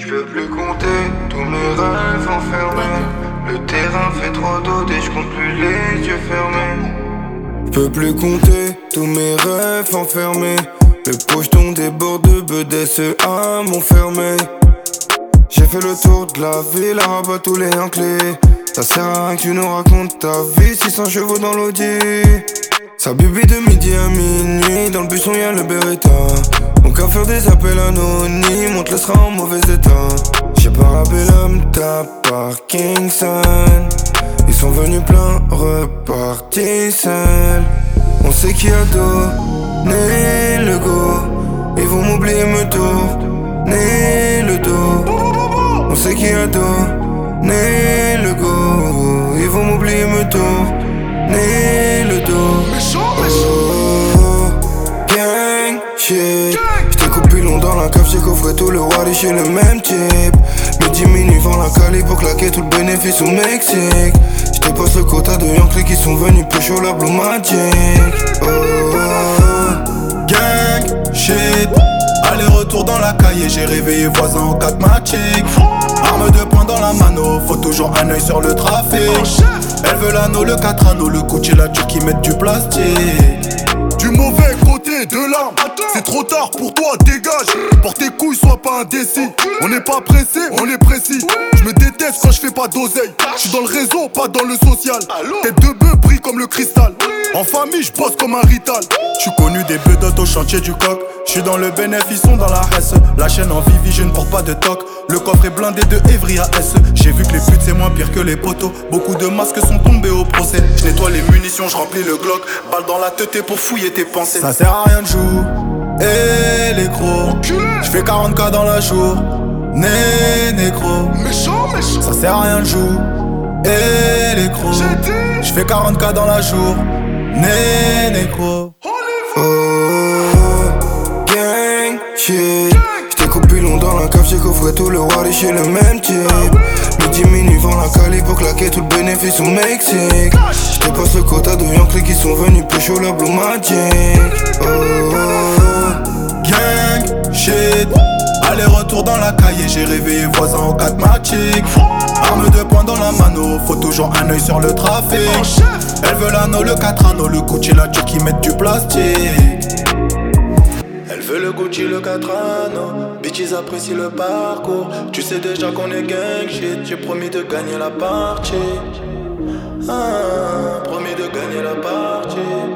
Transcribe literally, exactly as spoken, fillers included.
peux plus compter tous mes rêves enfermés. Le terrain fait trop d'eau et je compte plus les yeux fermés. Je peux plus compter tous mes rêves enfermés. Le pocheton déborde de B à m'ont fermé. J'ai fait le tour de la ville, à rabat tous les enclés. Ça sert à rien que tu nous racontes ta vie, six cents chevaux dans l'Audi. Ça bibi de midi à minuit, dans le buisson y'a le Beretta. On qu'à faire des appels anonymes, on te laissera en mauvais état. J'ai parabellum ta Parkinson. Ils sont venus plein, repartis seuls. On sait qui a donné le go. Ils vont m'oublier, me tourner le dos. On sait qui a donné le go. Ils vont m'oublier, me tourner le dos. Oh, gang, shit. J't'ai coupé long dans la cave, j'ai coffré tout le roi chez le même type. Midi minuit vend la cali pour claquer tout le bénéfice au Mexique. J'te passe le quota de Yankee qui sont venus pécho la Blue Magic. Oh, gang, shit. Aller-retour dans la cahier, j'ai réveillé voisin en quatre magic. Arme de poing dans la mano, faut toujours un œil sur le trafic. Elle veut l'anneau, le quatre anneaux, le Gucci, la Turquie mettent du plastique. Du mauvais côté de l'arme, c'est trop tard pour toi, dégage. Porte tes couilles, sois pas indécis. On n'est pas pressé, on est précis. Je me déteste quand je fais pas d'oseille. Je suis dans le réseau, pas dans le social. Tête de bœuf brille comme le cristal. En famille, je bosse comme un rital. Je suis connu des bedottes au chantier du coq. Je suis dans le bénéfice, ils sont dans la S. La chaîne en Vivi, je ne porte pas de toc. Le coffre est blindé de Evry à S. J'ai vu que les putes c'est moins pire que les poteaux. Beaucoup de masques sont tombés au procès. Je nettoie les munitions, je remplis le Glock. Balle dans la tête pour fouiller tes pensées. Ça sert à rien de jouer. Eh les gros, je fais quarante K dans la jour. Né négro, Méchant, méchant. ça sert à rien de jouer. Eh les gros, je fais quarante K dans la jour. Né négro. oh, gang, shit. J't'ai coupé long dans la cave, j'ai coffré tout le roi chez le même type. Midi minuit vend la cali pour claquer tout le bénéfice au Mexique. J'te passe le quota de Yankee qui sont venus pécho la Blue Magic. Oh, gang, shit. Aller-retour dans la cahier, j'ai réveillé voisin en quatre magic. Arme de poing dans la mano, faut toujours un œil sur le trafic. Elle veut l'anneau, le quatre anneaux, le Gucci, la Turquie mettent du plastique. Elle veut le Gucci, le quatre anneaux. Bitches apprécient le parcours. Tu sais déjà qu'on est gang shit. J'ai promis de gagner la partie. Ah, promis de gagner la partie.